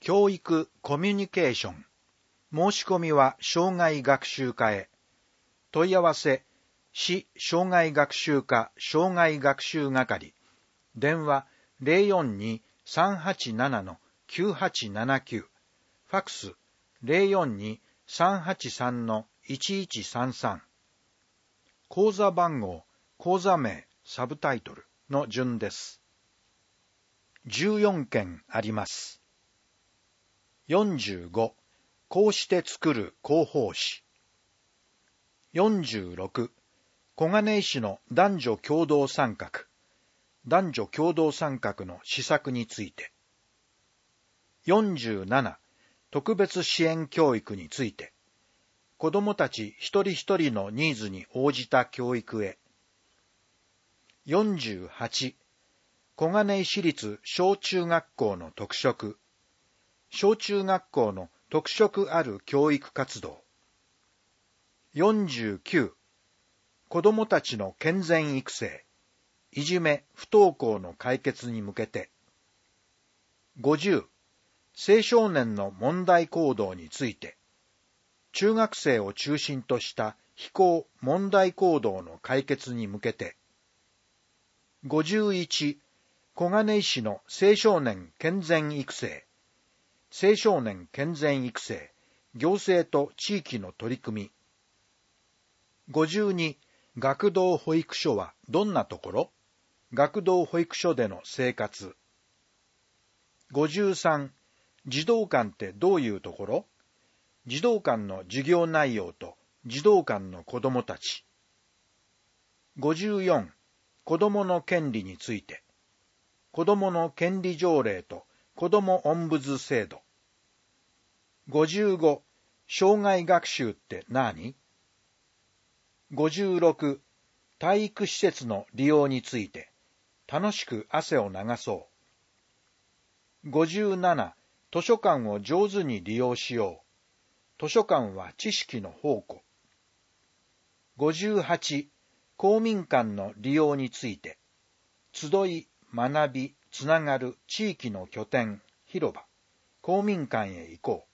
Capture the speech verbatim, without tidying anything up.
教育コミュニケーション。申し込みは障害学習課へ。問い合わせ、市障害学習課障害学習係。電話 ゼロよんに さんはちなな きゅうはちななきゅう。ファックス ゼロよんに さんはちさん いちいちさんさん。講座番号、講座名、サブタイトルの順です。じゅうよんけんあります。よんじゅうご、こうして作る広報誌。よんじゅうろく、小金井市の男女共同参画、男女共同参画の施策について。よんじゅうなな、特別支援教育について。子どもたち一人一人のニーズに応じた教育へ。よんじゅうはち、小金井市立小中学校の特色。小中学校の特色ある教育活動。よんじゅうきゅう、子どもたちの健全育成、いじめ、不登校の解決に向けて。ごじゅう、青少年の問題行動について。中学生を中心とした非行問題行動の解決に向けて。ごじゅういち、小金井市の青少年健全育成。青少年健全育成、行政と地域の取り組み。ごじゅうに、学童保育所はどんなところ？学童保育所での生活。ごじゅうさん、児童館ってどういうところ？児童館の授業内容と児童館の子どもたち。ごじゅうよん、子どもの権利について。子どもの権利条例と子どもオンブズ制度。ごじゅうご、障害学習って何？ごじゅうろく、体育施設の利用について、楽しく汗を流そう。ごじゅうなな、図書館を上手に利用しよう。図書館は知識の宝庫。ごじゅうはち、公民館の利用について、集い、学び、つながる地域の拠点、広場、公民館へ行こう。